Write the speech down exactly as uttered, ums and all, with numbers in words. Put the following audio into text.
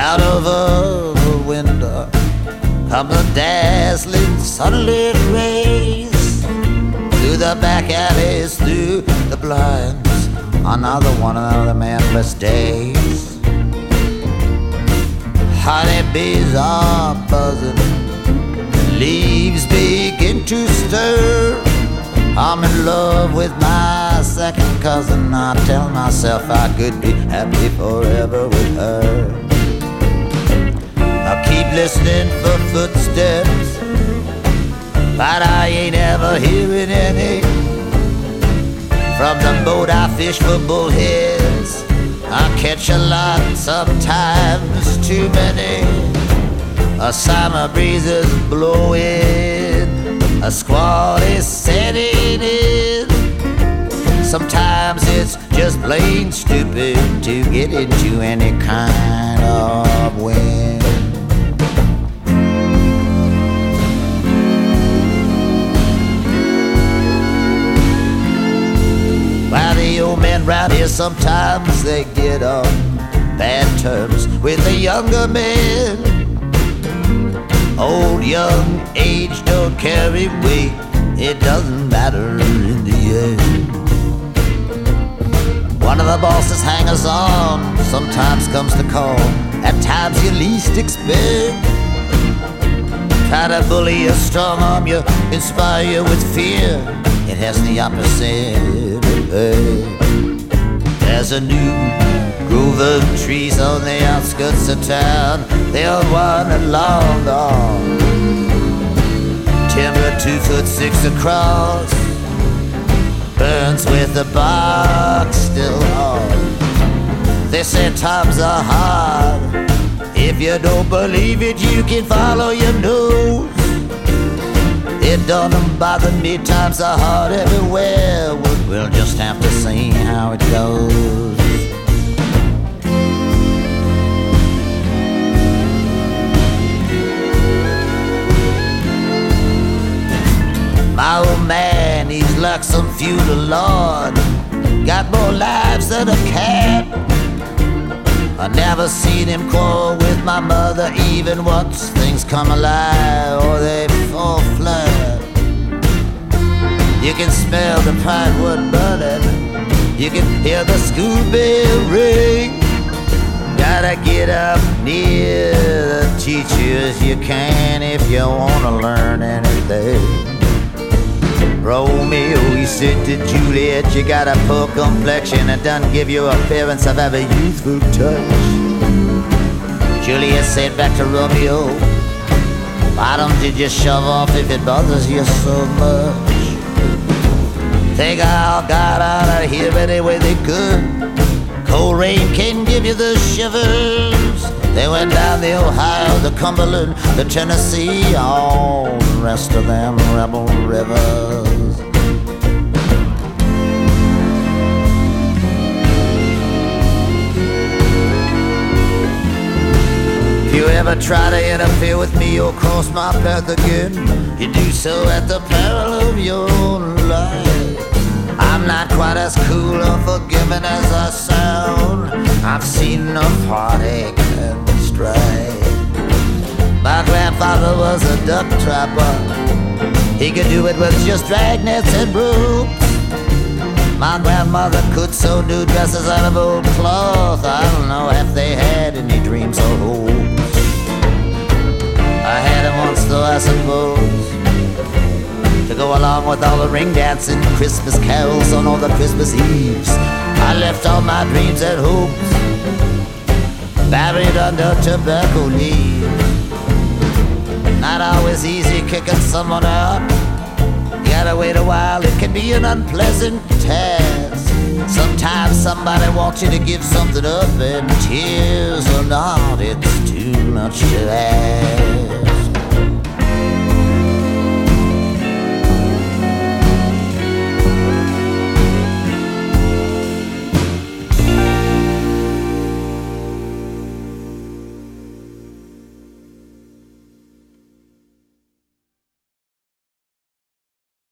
Out over the window come the dazzling sunlit rays, through the back alleys, through the blinds. Another one of the manless days. Honeybees are buzzing, leaves begin to stir. I'm in love with my second cousin. I tell myself I could be happy forever with her. I keep listening for footsteps, but I ain't ever hearing any. From the boat I fish for bullheads, I catch a lot, sometimes too many. A summer breeze is blowing, a squall is setting in. Sometimes it's just plain stupid to get into any kind of wind. While the old men round here sometimes they get on bad terms with the younger men. Old, young, age don't carry weight, it doesn't matter in the end. One of the bosses hangers on sometimes comes to call at times you least expect. Try to bully you, strong arm you, inspire you with fear. It has the opposite effect. There's a new grove of trees on the outskirts of town. The old one and long gone, timber two foot six across, burns with the bark still on. They say times are hard. If you don't believe it, you can follow your nose. It don't bother me, times are hard everywhere. We'll just have to see how it goes. My old man, he's like some feudal lord, got more lives than a cat. I never seen him quarrel with my mother even once. Things come alive or they fall flat. You can smell the pine wood burning, you can hear the school bell ring. Gotta get up near the teachers you can if you wanna learn anything. Romeo, he said to Juliet, you got a poor complexion and doesn't give you appearance of having youthful touch. Juliet said back to Romeo, why don't you just shove off if it bothers you so much? They all got out of here any way they could. Cold rain can give you the shivers. They went down the Ohio, the Cumberland, the Tennessee, all the rest of them rebel rivers. If you ever try to interfere with me or cross my path again, you do so at the peril of your own life. I'm not quite as cool or forgiving as I sound. I've seen enough heartache and strife. My grandfather was a duck trapper. He could do it with just dragnets and ropes. My grandmother could sew new dresses out of old cloth. I don't know if they had any dreams or hopes. I had them once though, I suppose, to go along with all the ring dancing, Christmas carols on all the Christmas Eves. I left all my dreams and hopes buried under tobacco leaves. Not always easy kicking someone out. You gotta wait a while, it can be an unpleasant task. Sometimes somebody wants you to give something up, and tears or not, it's too much to ask.